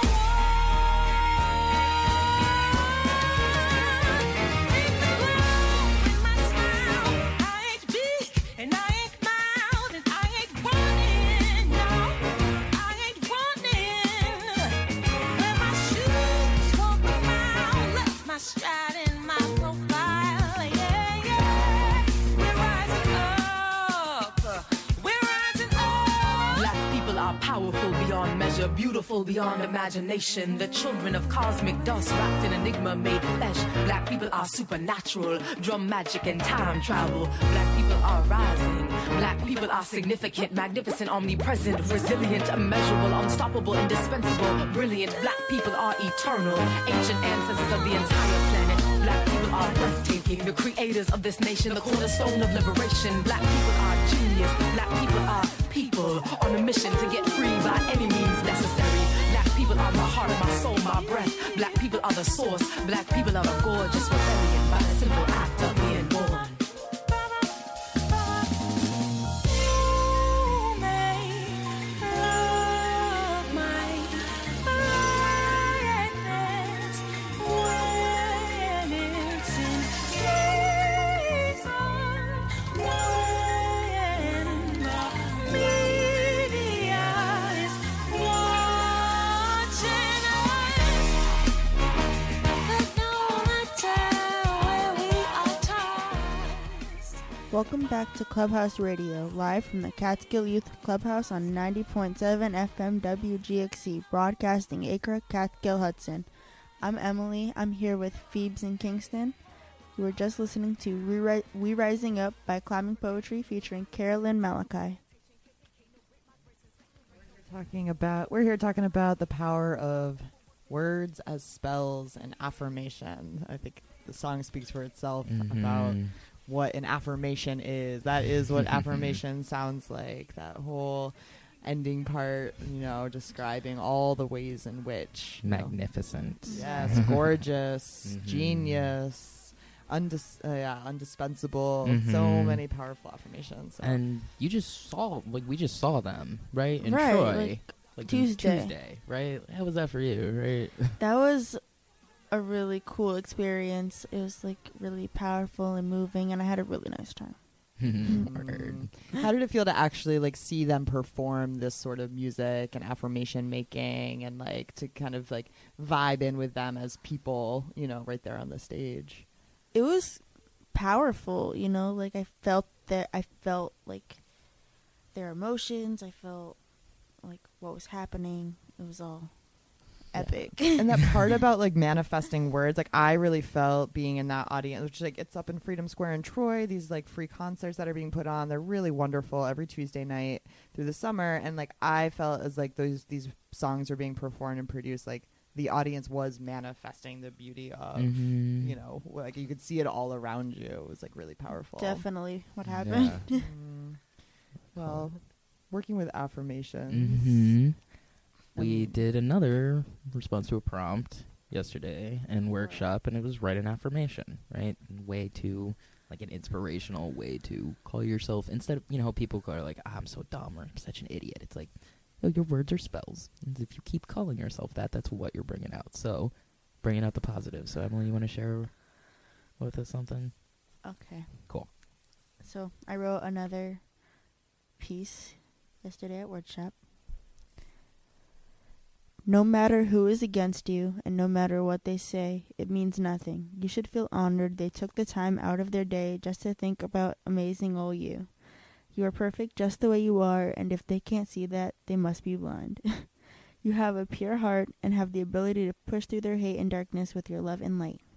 S13: one. Leave the ground with my smile. I ain't big and I ain't mild and I ain't running. No, I ain't running. Let my shoes walk around. Let my stride in my profile. Yeah, yeah. We're rising up. We're rising up. Black people are powerful beyond measure, beautiful beyond imagination. The children of cosmic dust wrapped in enigma made flesh. Black people are supernatural, drum magic and time travel. Black people are rising. Black people are significant, magnificent, omnipresent, resilient, immeasurable, unstoppable, indispensable, brilliant. Black people are eternal, ancient ancestors of the entire planet. Black people are breathtaking, the creators of this nation, the cornerstone of liberation. Black people are genius. Black people are people on a mission to get free by any means necessary. Black people are my heart, my soul, my breath. Black people are the source. Black people are a gorgeous rebellion by the simple act of being born. You may love my blindness when it's in season, when the media is watching us, but no matter where we are tossed.
S7: Welcome back to Clubhouse Radio, live from the Catskill Youth Clubhouse on ninety point seven F M W G X C, broadcasting Acre, Catskill, Hudson. I'm Emily. I'm here with Phoebes in Kingston. We were just listening to We, we Rising Up by Climbing Poetry featuring Carolyn Malachi.
S10: Talking about we're here talking about the power of words as spells and affirmation. I think the song speaks for itself
S9: Mhm.
S10: about what an affirmation is. That is what affirmation sounds like. That whole ending part, you know, describing all the ways in which you know,
S9: Magnificent.
S10: yes, gorgeous,
S9: Mhm.
S10: genius, undis- uh, yeah, indispensable. So
S9: Mhm.
S10: many powerful affirmations. So.
S9: And you just saw, like, we just saw them, right? In
S7: Right,
S9: Troy.
S7: like,
S9: like
S7: Tuesday.
S9: Tuesday, right? How was that for you, right?
S7: That was a really cool experience. It was like really powerful and moving, and I had a really nice time.
S10: Mm. How did it feel to actually like see them perform this sort of music and affirmation making, and like to kind of like vibe in with them as people, you know, right there on the stage?
S7: It was powerful, you know, like I felt that I felt like their emotions. I felt like what was happening. It was all epic.
S10: And that part about like manifesting words, like I really felt being in that audience, which like it's up in Freedom Square in Troy. These like free concerts that are being put on, they're really wonderful every Tuesday night through the summer. And like I felt as like those these songs are being performed and produced, like the audience was manifesting the beauty of,
S9: Mhm.
S10: you know, like you could see it all around you. It was like really powerful.
S7: Definitely what happened.
S9: Yeah.
S10: Mm. Well, working with affirmations.
S9: hmm We
S10: Um,
S9: did another response to a prompt yesterday in workshop, and it was write an affirmation, right? Way to, like, an inspirational way to call yourself, instead of, you know, how people are like, ah, I'm so dumb or I'm such an idiot. It's like, yo, your words are spells. And if you keep calling yourself that, that's what you're bringing out. So, bringing out the positive. So, Emily, you want to share with us something?
S7: Okay.
S9: Cool.
S7: So I wrote another piece yesterday at workshop. No matter who is against you, and no matter what they say, it means nothing. You should feel honored they took the time out of their day just to think about amazing old you. You are perfect just the way you are, and if they can't see that, they must be blind. You have a pure heart and have the ability to push through their hate and darkness with your love and light.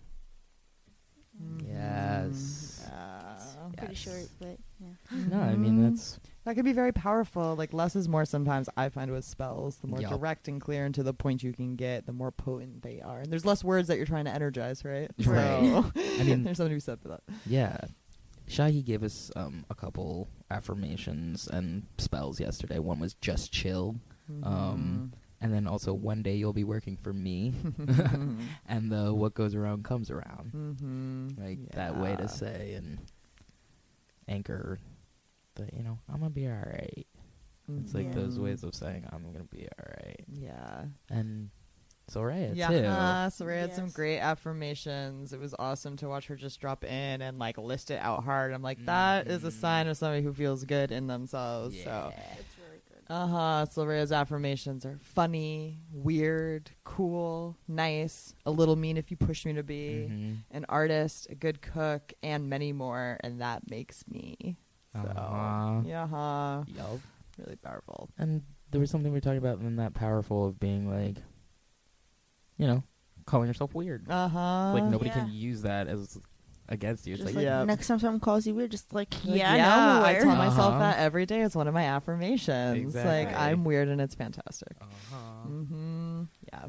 S9: Yes.
S7: Uh, Pretty short, but yeah.
S9: No, I mean, that's...
S10: That could be very powerful. Like, less is more sometimes, I find, with spells. The more
S9: Yup.
S10: direct and clear and to the point you can get, the more potent they are. And there's less words that you're trying to energize, right?
S9: Right.
S10: So,
S9: I mean...
S10: there's something to be said for that.
S9: Yeah. Shahi gave us um, a couple affirmations and spells yesterday. One was just chill.
S10: Mm-hmm.
S9: Um, and then also, one day you'll be working for me. And the what goes around comes around.
S10: Mm-hmm.
S9: Like,
S10: Yeah.
S9: that way to say and anchor that, you know, I'm going to be all right. It's like
S10: Yeah.
S9: those ways of saying I'm going to be all right.
S10: Yeah.
S9: And Soraya,
S10: Yeah,
S9: too.
S10: uh, Soraya had some
S7: Yes.
S10: great affirmations. It was awesome to watch her just drop in and like list it out hard. I'm like, that is a sign of somebody who feels good in themselves. So,
S7: It's really good.
S10: uh huh. Soraya's affirmations are funny, weird, cool, nice, a little mean if you push me to be,
S9: Mhm.
S10: an artist, a good cook, and many more. And that makes me. So,
S9: Uh-huh.
S10: yeah, huh.
S9: Yup.
S10: Really powerful.
S9: And there was something we were talking about in that powerful of being like, you know, calling yourself weird.
S10: Uh huh.
S9: Like nobody
S7: Yeah.
S9: can use that as against you. It's
S7: Just
S9: like,
S7: like,
S10: yeah.
S7: next time someone calls you weird, just like,
S10: Like,
S7: yeah,
S10: yeah,
S7: no,
S10: I
S7: weird.
S10: tell myself
S9: Uh-huh.
S10: that every day. It's one of my affirmations.
S9: Exactly.
S10: Like, I'm weird and it's fantastic.
S9: uh-huh.
S10: Mm-hmm. Yeah.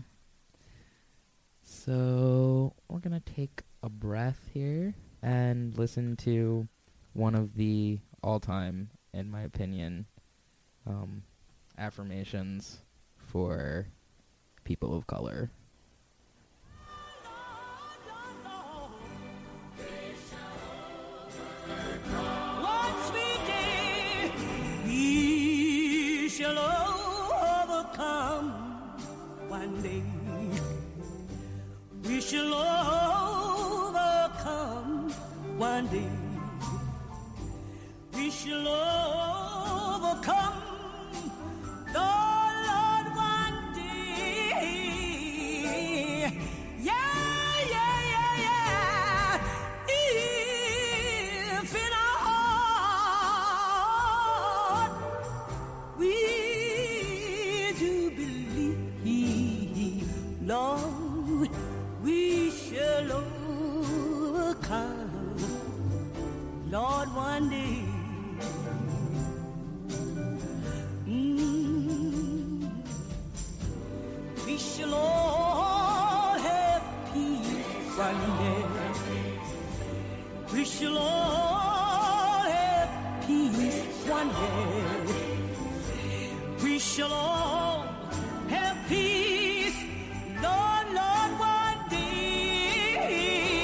S9: So we're gonna take a breath here and listen to one of the all-time, in my opinion, um, affirmations for people of color.
S12: One sweet day we shall overcome. One day we shall overcome. One day we shall overcome. The Lord one day. Yeah, yeah, yeah, yeah. If in our heart we do believe, Lord, we shall overcome. Lord, one day. Mm, we shall all have peace one day. We shall all have peace one day. We shall all have peace, Lord, Lord, one day.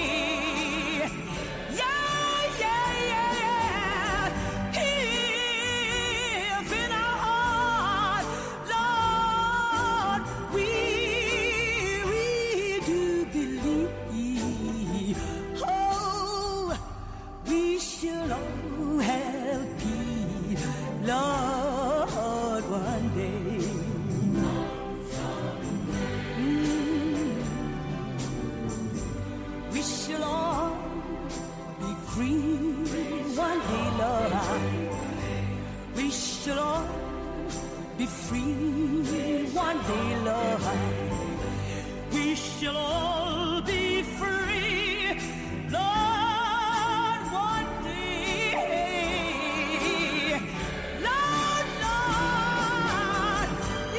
S12: Yeah, yeah, yeah, yeah. If in our heart, Lord, we, we do believe. Oh, we shall all have peace, Lord, one day. Mm. We shall all be free one day, Lord. We shall all be free one day, Lord. We shall all be free, Lord, one day. Lord, Lord,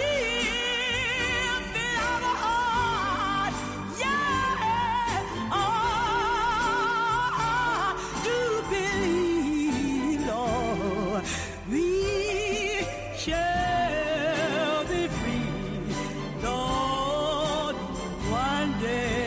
S12: if in our heart, yeah, oh, do believe, Lord, we shall be free, Lord, one day.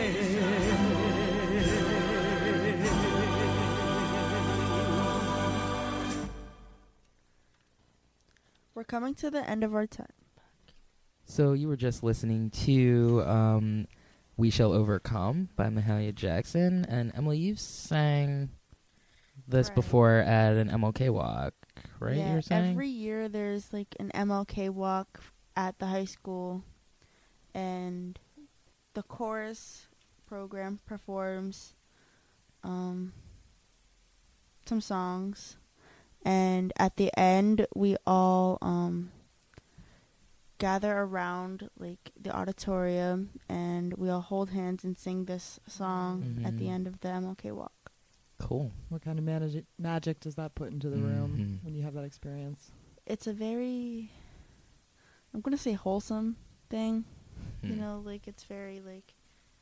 S7: We're coming to the end of our time.
S9: So you were just listening to um, "We Shall Overcome" by Mahalia Jackson, and Emily, you sang this
S7: Right.
S9: before at an M L K walk, right?
S7: Yeah,
S9: you were saying?
S7: every year there's like an M L K walk f- at the high school, and the chorus program performs um, some songs, and at the end we all um, gather around like the auditorium, and we all hold hands and sing this song
S9: Mm-hmm.
S7: at the end of the M L K walk.
S9: Cool.
S10: What kind of managi- magic does that put into the room
S9: Mhm.
S10: when you have that experience?
S7: It's a very, I'm gonna say wholesome thing. You
S9: Hmm.
S7: know, like it's very like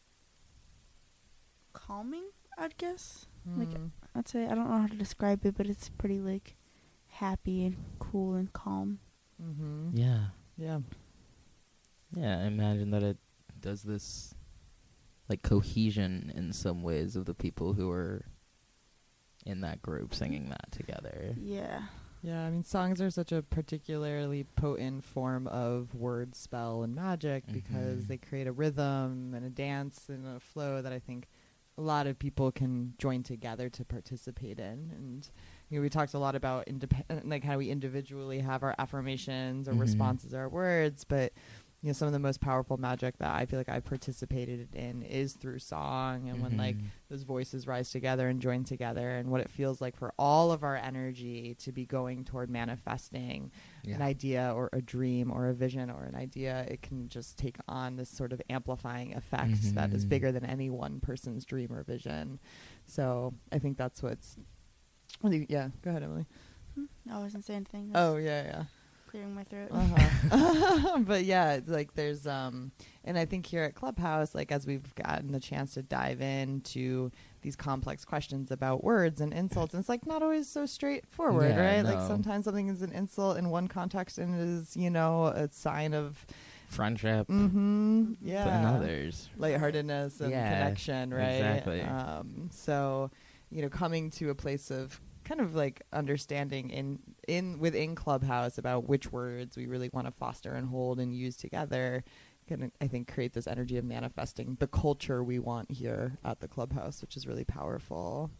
S7: calming, I'd guess. Like
S10: Mm.
S7: I'd say, I don't know how to describe it, but it's pretty like happy and cool and calm.
S10: Mm-hmm.
S9: Yeah.
S10: Yeah.
S9: Yeah, I imagine that it does this like cohesion in some ways of the people who are in that group singing that together.
S7: Yeah.
S10: Yeah, I mean, songs are such a particularly potent form of word, spell, and magic because
S9: Mhm.
S10: they create a rhythm and a dance and a flow that I think a lot of people can join together to participate in. And you know, we talked a lot about independent, like how we individually have our affirmations or
S9: Mhm.
S10: responses, our words, but you know, some of the most powerful magic that I feel like I've participated in is through song, and when like
S9: Mhm.
S10: those voices rise together and join together, and what it feels like for all of our energy to be going toward manifesting an
S9: Yeah.
S10: idea or a dream or a vision or an idea, it can just take on this sort of amplifying effect that is
S9: Mhm.
S10: bigger than any one person's dream or vision. So I think that's what's really, yeah, go ahead, Emily.
S7: I wasn't saying anything.
S10: Oh, yeah, yeah.
S7: Clearing my throat.
S10: Uh-huh. But yeah, it's like there's um and I think here at Clubhouse, like as we've gotten the chance to dive into these complex questions about words and insults, and it's like not always so straightforward,
S9: Yeah,
S10: right? Like
S9: no.
S10: sometimes something is an insult in one context and it is, you know, a sign of
S9: Friendship.
S10: mm-hmm, yeah,
S9: in others.
S10: lightheartedness and
S9: Yeah,
S10: connection, right?
S9: exactly.
S10: Um, so, you know, coming to a place of kind of like understanding in in within Clubhouse about which words we really want to foster and hold and use together can, I think, create this energy of manifesting the culture we want here at the Clubhouse, which is really powerful.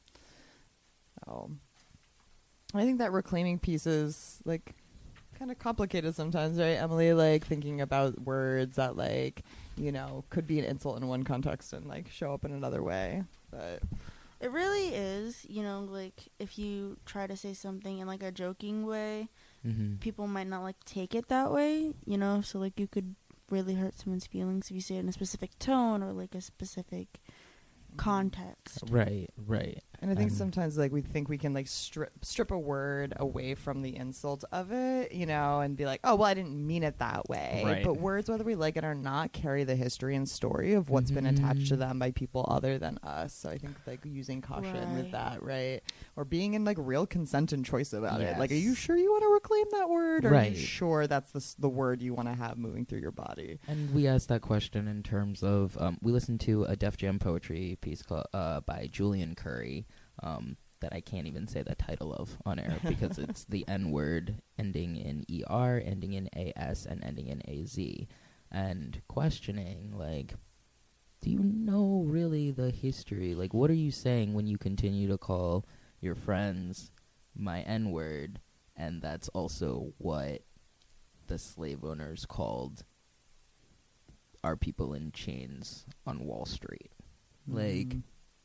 S10: So I think that reclaiming piece is like kind of complicated sometimes, right, Emily? Like thinking about words that like, you know, could be an insult in one context and like show up in another way. But
S7: It really is, you know, like if you try to say something in like a joking way,
S9: Mm-hmm.
S7: people might not like take it that way, you know, so like you could really hurt someone's feelings if you say it in a specific tone or like a specific context.
S9: Right, right.
S10: And I think
S9: Um,
S10: sometimes like we think we can like strip strip a word away from the insult of it, you know, and be like, oh, well, I didn't mean it that way.
S9: Right.
S10: But words, whether we like it or not, carry the history and story of what's been attached to
S9: Mhm.
S10: them by people other than us. So I think like using caution with
S7: Right.
S10: that, right? Or being in like real consent and choice about it. Like, are you
S9: Yes.
S10: sure you want to reclaim that word? Or are
S9: Right.
S10: you sure that's the, s- the word you want to have moving through your body?
S9: And we asked that question in terms of um, we listened to a Def Jam poetry piece called, uh, by Julian Curry um, that I can't even say the title of on air because it's the N word ending in E R, ending in A S, and ending in A Z. And questioning, like, do you know really the history? Like, what are you saying when you continue to call your friends my N word? And that's also what the slave owners called our people in chains on Wall Street. Like,
S10: Mhm.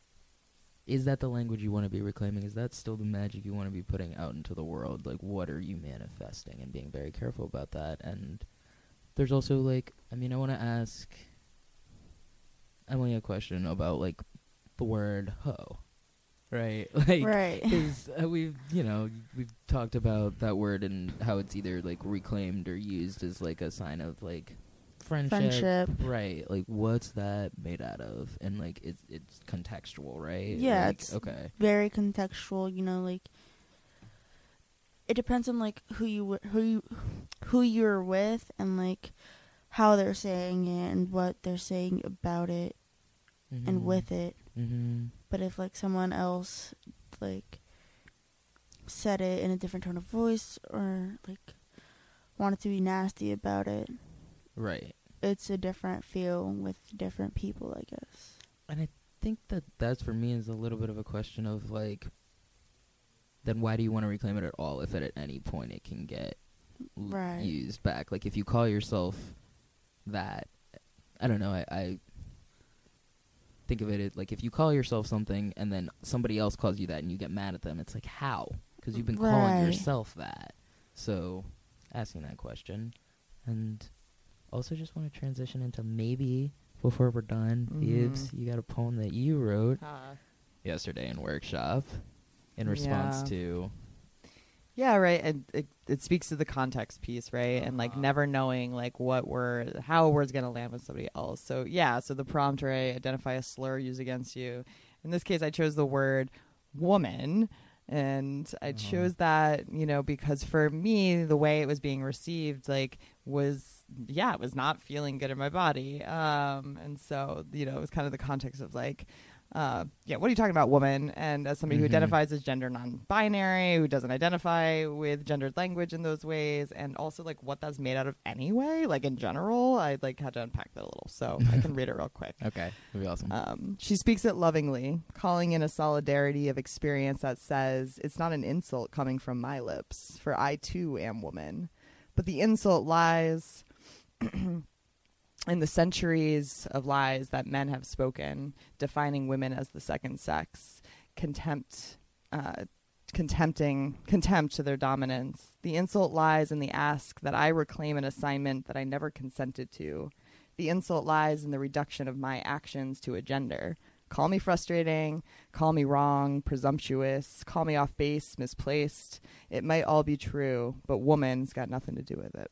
S9: is that the language you want to be reclaiming? Is that still the magic you want to be putting out into the world? Like, what are you manifesting? And being very careful about that. And there's also, like, I mean, I want to ask Emily a question about, like, the word hoe. Right? Like,
S7: Right.
S9: Because uh, we've, you know, we've talked about that word and how it's either, like, reclaimed or used as, like, a sign of, like, friendship.
S7: Friendship.
S9: Right. Like, what's that made out of? And, like, it's it's contextual, right?
S7: Yeah,
S9: Like,
S7: it's
S9: okay.
S7: very contextual, you know, like it depends on like who you w- who you who you're with and like how they're saying it and what they're saying about it and
S9: Mhm.
S7: with it.
S9: Mhm.
S7: But if like someone else like said it in a different tone of voice or like wanted to be nasty about it,
S9: Right.
S7: it's a different feel with different people, I guess.
S9: And I think that that's for me is a little bit of a question of like, then why do you want to reclaim it at all if at any point it can get l-
S7: Right.
S9: used back? Like if you call yourself that I don't know. I, I think of it as, like, if you call yourself something and then somebody else calls you that and you get mad at them, it's like, how? Because you've been
S7: Right.
S9: calling yourself that. So, asking that question. And also just want to transition into maybe, before we're done,
S10: Mhm.
S9: Biebs, you got a poem that you wrote
S10: Uh,
S9: yesterday in workshop in response
S10: Yeah.
S9: to...
S10: Yeah, right. And it, it speaks to the context piece, right? And like never knowing like what word, how a word's gonna land with somebody else. So yeah, so the prompt, right? Identify a slur used against you. In this case, I chose the word woman, and I chose that, you know, because for me, the way it was being received, like, was yeah, it was not feeling good in my body. Um, and so you know, it was kind of the context of like. Uh, yeah, what are you talking about, woman? And as somebody
S9: Mhm.
S10: who identifies as gender non-binary, who doesn't identify with gendered language in those ways, and also like what that's made out of anyway, like in general, I like had to unpack that a little. So I can read it real quick.
S9: Okay, that'd be awesome.
S10: Um, she speaks it lovingly, calling in a solidarity of experience that says, it's not an insult coming from my lips, for I too am woman. But the insult lies in the centuries of lies that men have spoken, defining women as the second sex, contempt, uh, contempting, contempt to their dominance. The insult lies in the ask that I reclaim an assignment that I never consented to. The insult lies in the reduction of my actions to a gender. Call me frustrating, call me wrong, presumptuous, call me off base, misplaced. It might all be true, but woman's got nothing to do with it.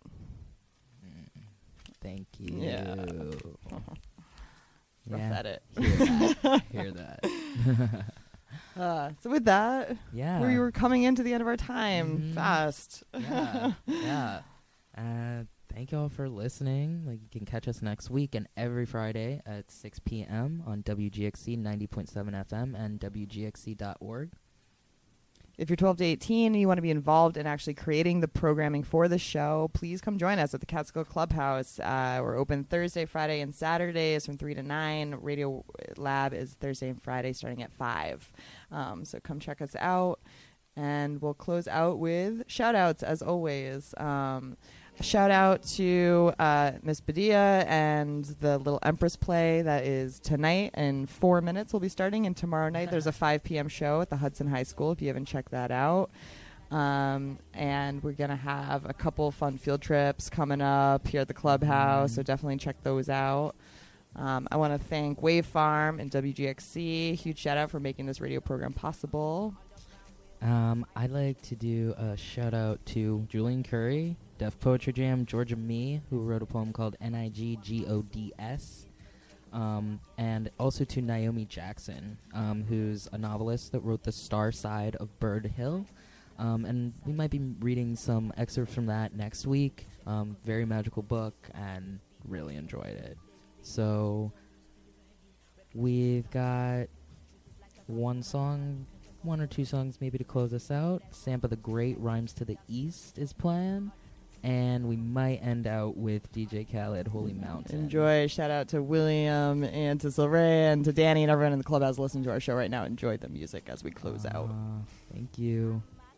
S9: Thank you.
S10: Yeah. Rough
S9: Yeah.
S10: edit.
S9: Hear that. Hear that.
S10: Uh, so with that,
S9: Yeah.
S10: we were coming into the end of our time
S9: Mhm.
S10: fast.
S9: yeah. Yeah. Uh, thank you all for listening. Like, you can catch us next week and every Friday at six p.m. on W G X C ninety point seven F M and W G X C dot org.
S10: If you're twelve to eighteen and you want to be involved in actually creating the programming for the show, please come join us at the Catskill Clubhouse. Uh, we're open Thursday, Friday, and Saturdays from three to nine. Radio Lab is Thursday and Friday starting at five. Um, so come check us out. And we'll close out with shout-outs, as always. Um, a shout-out to uh, Miss Badia and the Little Empress play that is tonight in four minutes. We'll be starting, and tomorrow night there's a five p.m. show at the Hudson High School, if you haven't checked that out. Um, and we're going to have a couple fun field trips coming up here at the clubhouse, so definitely check those out. Um, I want to thank Wave Farm and W G X C. Huge shout-out for making this radio program possible.
S9: Um, I'd like to do a shout out to Julian Curry, Def Poetry Jam, Georgia Me, who wrote a poem called N I G G O D S, um, and also to Naomi Jackson, um, who's a novelist that wrote The Star Side of Bird Hill. Um, and we might be reading some excerpts from that next week. Um, very magical book, and really enjoyed it. So we've got one song, one or two songs maybe to close us out. Sampa the Great, Rhymes to the East is planned. And we might end out with D J Khaled, Holy Mountain.
S10: Enjoy. Shout out to William and to Silray and to Danny and everyone in the clubhouse listening to our show right now. Enjoy the music as we close out.
S9: Uh, thank you.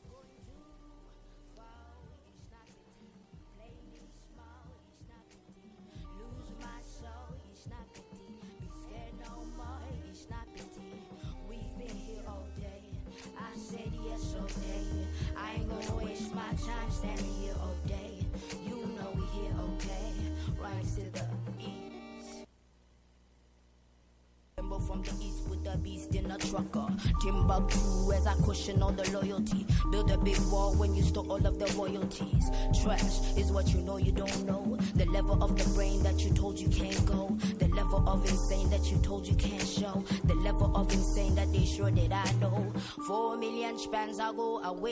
S5: From the east with the beast in a trucker. Timbuktu as I cushion all the loyalty. Build a big wall when you stole all of the royalties. Trash is what you know you don't know. The level of the brain that you told you can't go. The level of insane that you told you can't show. The level of insane that they sure that I know. Four million spans ago away.